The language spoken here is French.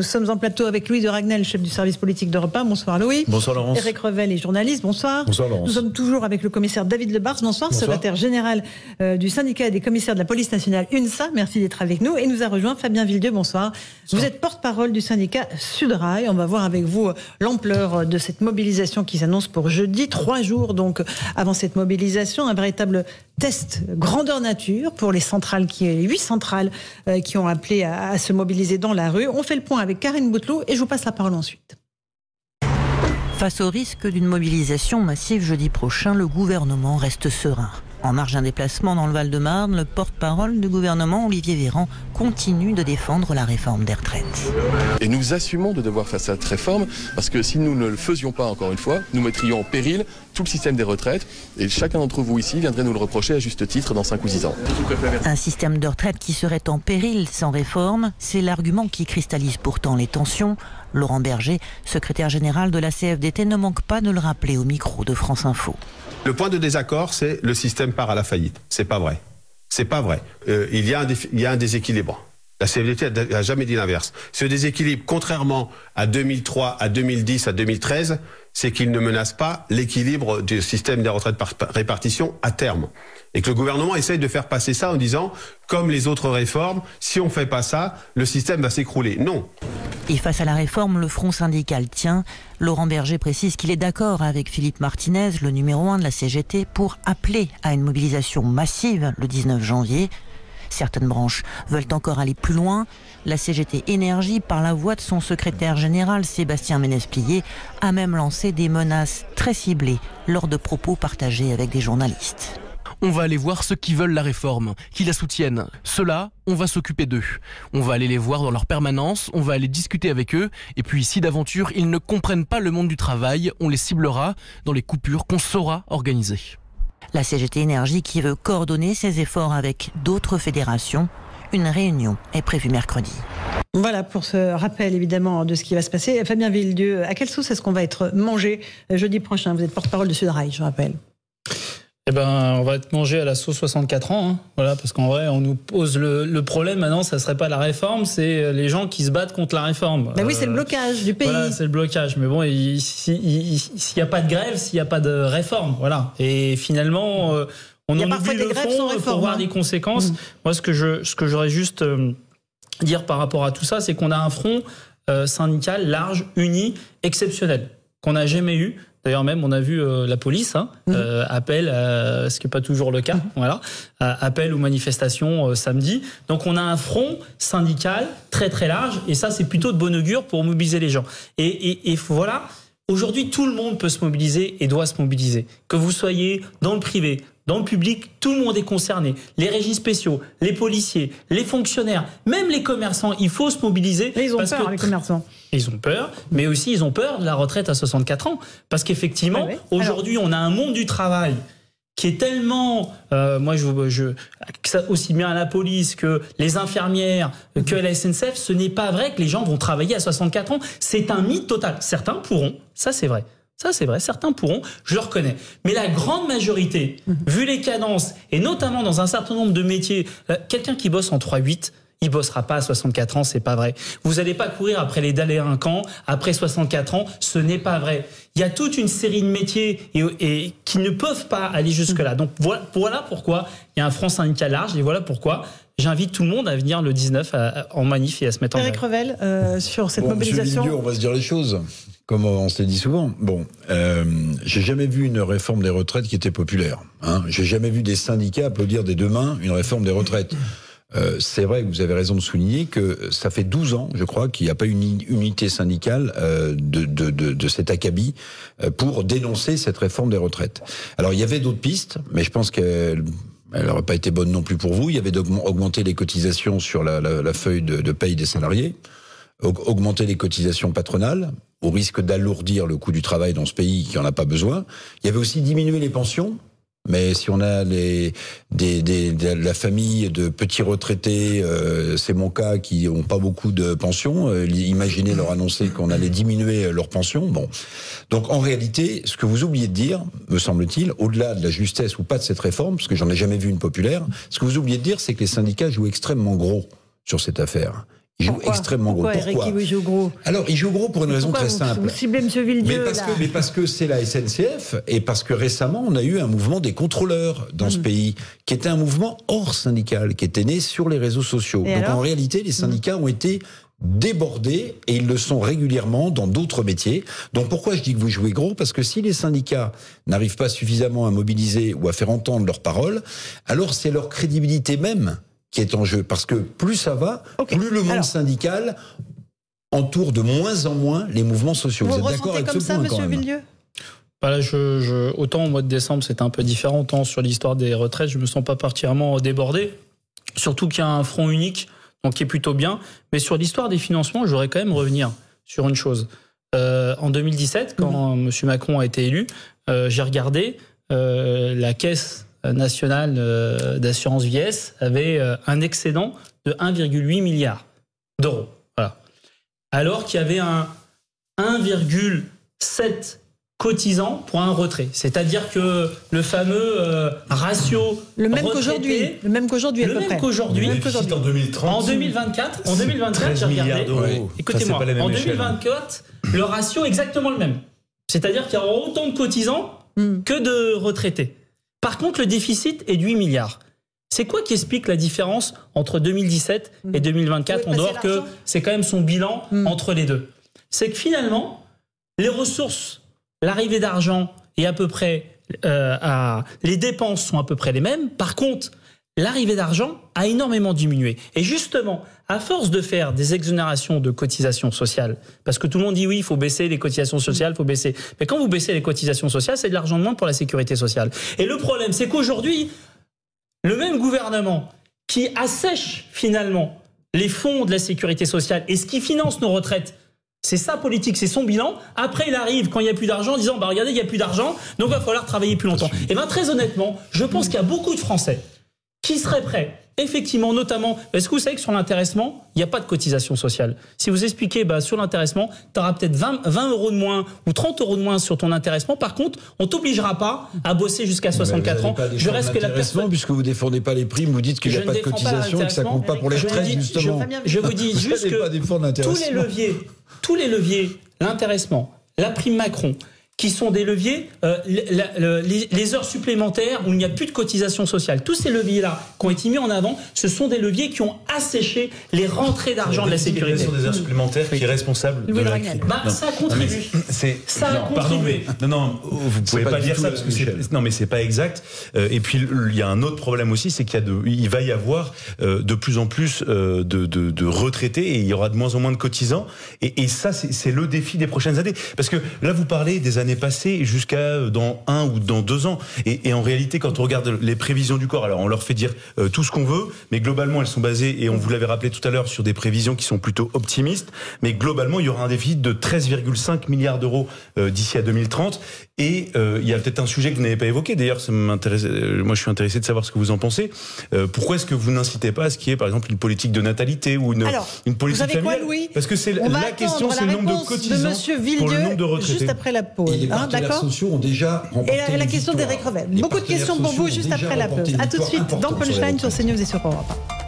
Nous sommes en plateau avec Louis de Ragnel, chef du service politique d'Europe 1. Bonsoir Louis. Bonsoir Laurence. Éric Revel est journaliste. Bonsoir. Bonsoir Laurence. Nous sommes toujours avec le commissaire David Lebars. Bonsoir. Secrétaire général du syndicat des commissaires de la police nationale UNSA. Merci d'être avec nous. Et nous a rejoint Fabien Villedieu. Bonsoir. Vous êtes porte-parole du syndicat Sudrail. On va voir avec vous l'ampleur de cette mobilisation qui s'annonce pour jeudi. 3 jours donc avant cette mobilisation. Un véritable test grandeur nature pour les centrales, les 8 centrales qui ont appelé à se mobiliser dans la rue. On fait le point avec Karine Bouteloup et je vous passe la parole ensuite. Face au risque d'une mobilisation massive jeudi prochain, le gouvernement reste serein. En marge d'un déplacement dans le Val-de-Marne, le porte-parole du gouvernement, Olivier Véran, continue de défendre la réforme des retraites. Et nous assumons de devoir faire cette réforme parce que si nous ne le faisions pas, encore une fois, nous mettrions en péril tout le système des retraites et chacun d'entre vous ici viendrait nous le reprocher à juste titre dans 5 ou 6 ans. Un système de retraite qui serait en péril sans réforme, c'est l'argument qui cristallise pourtant les tensions. Laurent Berger, secrétaire général de la CFDT, ne manque pas de le rappeler au micro de France Info. Le point de désaccord, c'est le système part à la faillite. C'est pas vrai. C'est pas vrai. Il y a un déséquilibre. La CFDT n'a jamais dit l'inverse. Ce déséquilibre, contrairement à 2003, à 2010, à 2013, c'est qu'il ne menace pas l'équilibre du système des retraites par répartition à terme. Et que le gouvernement essaye de faire passer ça en disant, comme les autres réformes, si on ne fait pas ça, le système va s'écrouler. Non. Et face à la réforme, le front syndical tient. Laurent Berger précise qu'il est d'accord avec Philippe Martinez, le numéro 1 de la CGT, pour appeler à une mobilisation massive le 19 janvier. Certaines branches veulent encore aller plus loin. La CGT Énergie, par la voix de son secrétaire général Sébastien Ménez-Plié, a même lancé des menaces très ciblées lors de propos partagés avec des journalistes. On va aller voir ceux qui veulent la réforme, qui la soutiennent. Ceux-là, on va s'occuper d'eux. On va aller les voir dans leur permanence, on va aller discuter avec eux. Et puis, si d'aventure, ils ne comprennent pas le monde du travail, on les ciblera dans les coupures qu'on saura organiser. La CGT Énergie qui veut coordonner ses efforts avec d'autres fédérations. Une réunion est prévue mercredi. Voilà pour ce rappel évidemment de ce qui va se passer. Fabien Villedieu, à quelle sauce est-ce qu'on va être mangé jeudi prochain? Vous êtes porte-parole de Sudrail, je rappelle. Eh ben, on va être mangé à l'assaut 64 ans, hein. Voilà, parce qu'en vrai, on nous pose le problème maintenant, ça serait pas la réforme, c'est les gens qui se battent contre la réforme. Ben oui, c'est le blocage du pays. Voilà, c'est le blocage. Mais bon, s'il n'y a pas de grève, s'il n'y a pas de réforme, voilà. Et finalement, on en oublie le fond pour voir les conséquences. Moi, ce que j'aurais juste dire par rapport à tout ça, c'est qu'on a un front syndical large, uni, exceptionnel, qu'on n'a jamais eu. D'ailleurs même, on a vu la police appel, ce qui n'est pas toujours le cas, voilà, appel aux manifestations samedi. Donc on a un front syndical très très large et ça c'est plutôt de bon augure pour mobiliser les gens. Et voilà, aujourd'hui tout le monde peut se mobiliser et doit se mobiliser. Que vous soyez dans le privé, dans le public, tout le monde est concerné. Les régimes spéciaux, les policiers, les fonctionnaires, même les commerçants, il faut se mobiliser. Et ils ont peur, les commerçants. Ils ont peur, mais aussi ils ont peur de la retraite à 64 ans. Parce qu'effectivement, aujourd'hui, on a un monde du travail qui est tellement... moi, aussi bien à la police que les infirmières, que la SNCF, ce n'est pas vrai que les gens vont travailler à 64 ans. C'est un mythe total. Certains pourront, ça c'est vrai. Ça, c'est vrai, certains pourront, je le reconnais. Mais la grande majorité, vu les cadences, et notamment dans un certain nombre de métiers, quelqu'un qui bosse en 3-8, il bossera pas à 64 ans, c'est pas vrai. Vous allez pas courir après les délinquants après 64 ans, ce n'est pas vrai. Il y a toute une série de métiers et qui ne peuvent pas aller jusque-là. Donc voilà pourquoi il y a un front syndical large et voilà pourquoi j'invite tout le monde à venir le 19 en manif et à se mettre en grève. Éric Revel, sur cette mobilisation. Monsieur Villedieu, on va se dire les choses, comme on s'est dit souvent. Bon, j'ai jamais vu une réforme des retraites qui était populaire. J'ai jamais vu des syndicats applaudir des deux mains une réforme des retraites. C'est vrai que vous avez raison de souligner que ça fait 12 ans, je crois, qu'il n'y a pas une unité syndicale de cet acabit pour dénoncer cette réforme des retraites. Alors, il y avait d'autres pistes, mais je pense qu'elle n'aurait pas été bonne non plus pour vous. Il y avait d'augmenter les cotisations sur la feuille de paye des salariés, augmenter les cotisations patronales, au risque d'alourdir le coût du travail dans ce pays qui n'en a pas besoin. Il y avait aussi diminuer les pensions. Mais si on a la famille de petits retraités, c'est mon cas, qui n'ont pas beaucoup de pension, imaginez leur annoncer qu'on allait diminuer leur pension. Bon, donc en réalité, ce que vous oubliez de dire, me semble-t-il, au-delà de la justesse ou pas de cette réforme, parce que j'en ai jamais vu une populaire, ce que vous oubliez de dire, c'est que les syndicats jouent extrêmement gros sur cette affaire. Il joue extrêmement gros. Pourquoi Eric, il joue gros? Alors, il joue gros pour une raison très simple. Vous ciblez M. Villedieu, mais parce que c'est la SNCF et parce que récemment, on a eu un mouvement des contrôleurs dans ce pays, qui était un mouvement hors syndical, qui était né sur les réseaux sociaux. Donc en réalité, les syndicats ont été débordés et ils le sont régulièrement dans d'autres métiers. Donc pourquoi je dis que vous jouez gros? Parce que si les syndicats n'arrivent pas suffisamment à mobiliser ou à faire entendre leurs paroles, alors c'est leur crédibilité même qui est en jeu. Parce que plus ça va, plus le monde syndical entoure de moins en moins les mouvements sociaux. Vous êtes d'accord avec comme ce ça, point, Monsieur Villedieu? Voilà, autant au mois de décembre c'était un peu différent, autant sur l'histoire des retraites je me sens pas particulièrement débordé. Surtout qu'il y a un front unique, donc qui est plutôt bien. Mais sur l'histoire des financements, je voudrais quand même revenir sur une chose. En 2017, quand M. Macron a été élu, j'ai regardé la Caisse nationale d'assurance vieillesse avait un excédent de 1,8 milliard d'euros. Voilà. Alors qu'il y avait un 1,7 cotisants pour un retrait. C'est-à-dire que le fameux ratio le même qu'aujourd'hui, à peu près. En 2030, en 2024, j'ai regardé. Écoutez-moi, en 2024, le ratio est exactement le même. C'est-à-dire qu'il y aura autant de cotisants que de retraités. Par contre, le déficit est de 8 milliards. C'est quoi qui explique la différence entre 2017 et 2024, en dehors que c'est quand même son bilan entre les deux? C'est que finalement, les ressources, l'arrivée d'argent est à peu près... les dépenses sont à peu près les mêmes. Par contre, l'arrivée d'argent a énormément diminué. Et justement, à force de faire des exonérations de cotisations sociales, parce que tout le monde dit oui, il faut baisser les cotisations sociales, il faut baisser. Mais quand vous baissez les cotisations sociales, c'est de l'argent de moins pour la sécurité sociale. Et le problème, c'est qu'aujourd'hui, le même gouvernement qui assèche finalement les fonds de la sécurité sociale et ce qui finance nos retraites, c'est sa politique, c'est son bilan. Après, il arrive quand il n'y a plus d'argent en disant bah regardez, il n'y a plus d'argent, donc il va falloir travailler plus longtemps. Et bien très honnêtement, je pense qu'il y a beaucoup de Français qui seraient prêts, effectivement, notamment, est-ce que vous savez que sur l'intéressement, il n'y a pas de cotisation sociale? Si vous expliquez, sur l'intéressement, tu auras peut-être 20 euros de moins ou 30 euros de moins sur ton intéressement. Par contre, on t'obligera pas à bosser jusqu'à 64 ans. Je reste que la personne, puisque vous défendez pas les primes, vous dites qu'il n'y a pas de cotisation et que ça compte pas pour les retraites, justement. Je vous dis juste que tous les leviers, l'intéressement, la prime Macron, qui sont des leviers, les heures supplémentaires où il n'y a plus de cotisation sociale. Tous ces leviers-là qui ont été mis en avant, ce sont des leviers qui ont asséché les rentrées d'argent de la sécurité. Des heures supplémentaires qui est responsable de la crise. Ça contribue. Pardon, mais vous pouvez pas dire ça parce que non, mais c'est pas exact. Et puis il y a un autre problème aussi, c'est qu'il va y avoir de plus en plus de retraités et il y aura de moins en moins de cotisants. Et ça, c'est le défi des prochaines années. Parce que là, vous parlez des années passées jusqu'à dans 1 ou dans 2 ans. Et en réalité, quand on regarde les prévisions du corps, alors on leur fait dire tout ce qu'on veut, mais globalement, elles sont basées, et on vous l'avait rappelé tout à l'heure, sur des prévisions qui sont plutôt optimistes. Mais globalement, il y aura un déficit de 13,5 milliards d'euros d'ici à 2030. Et il y a peut-être un sujet que vous n'avez pas évoqué. D'ailleurs, ça m'intéresse. Moi, je suis intéressé de savoir ce que vous en pensez. Pourquoi est-ce que vous n'incitez pas à ce qu'il y ait, par exemple, une politique de natalité ou une politique familiale? Parce que c'est la question, c'est le nombre de cotisants pour le nombre de retraités. Juste après la pause. Les partenaires sociaux ont déjà remporté et la question d'Éric Revel. Beaucoup de questions pour vous juste après la pause. À tout de suite dans Punchline sur CNews et sur Europe 1.